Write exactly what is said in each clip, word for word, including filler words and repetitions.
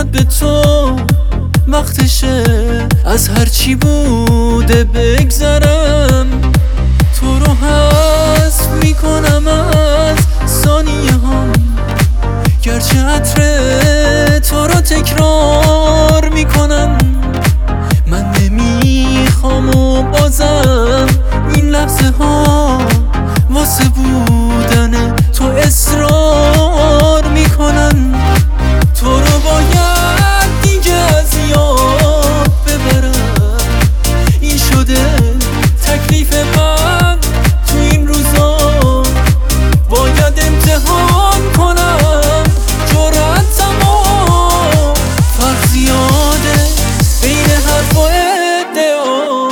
به تو وقتشه از هرچی بوده بگذرم. تو رو حذف میکنم از ثانیه هم، گرچه عطر تو رو تکرار میکنم. من نمیخوام و بازم این لحظه ها واسه بودن تو اصرار میکنن. تو رو باید دیگه از یاد ببرم، این شده تکلیف من تو این روزا. باید امتحان کنم جرأتم و فرق زیاده بین حرف و ادعا.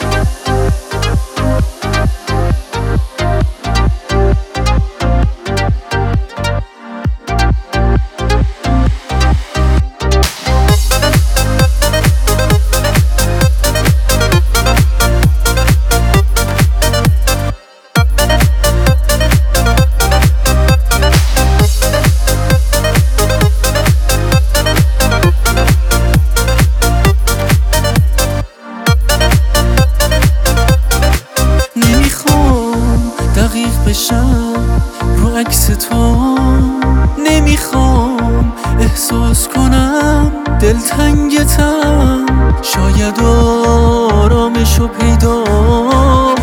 دقیق بشم رو عکس تو، نمیخوام احساس کنم دلتنگتم. شاید آرامشو پیدا